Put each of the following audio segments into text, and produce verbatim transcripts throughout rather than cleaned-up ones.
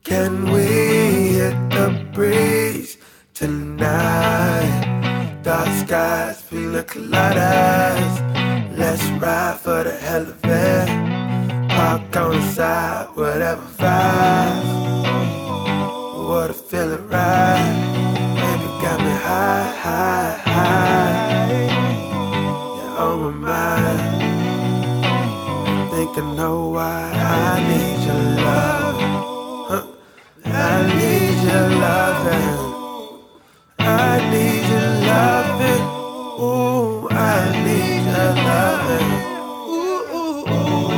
Can we hit the breeze tonight? Dark skies, pina coladas. Let's ride for the hell of it. Park on the side, whatever vibes. What a feeling, right? Baby got me high, high, high. You're on my mind. Think I know why I need your love. Huh? I need your loving. I need your loving. Ooh, I need your loving. Ooh, ooh,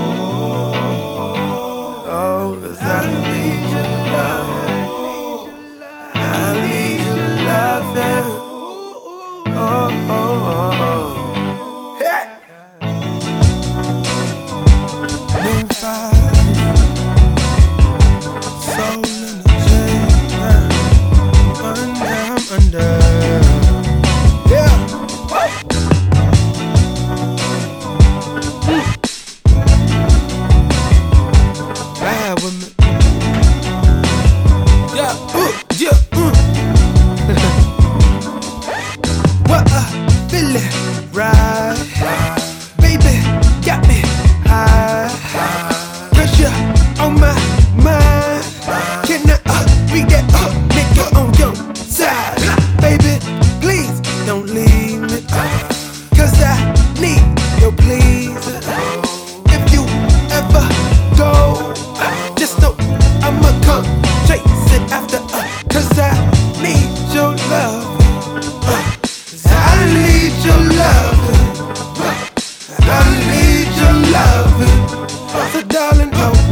ooh. Oh, 'cause I need your loving. I need your loving. Oh, oh, oh, oh. Hey! Moon fire. Soul in the chain. Under, I'm under. Yeah. Mm. Ride with me. Yeah. Uh, yeah. Mm. What a feeling, right? Baby, got me high. Pressure on my mind. Can I uh, be that uh, nigga on your side? Baby, please don't leave me, 'cause I need your please. If you ever go, just know I'ma come chasing after, uh, 'cause I need your love. I need your love. I need your love. So darling, oh.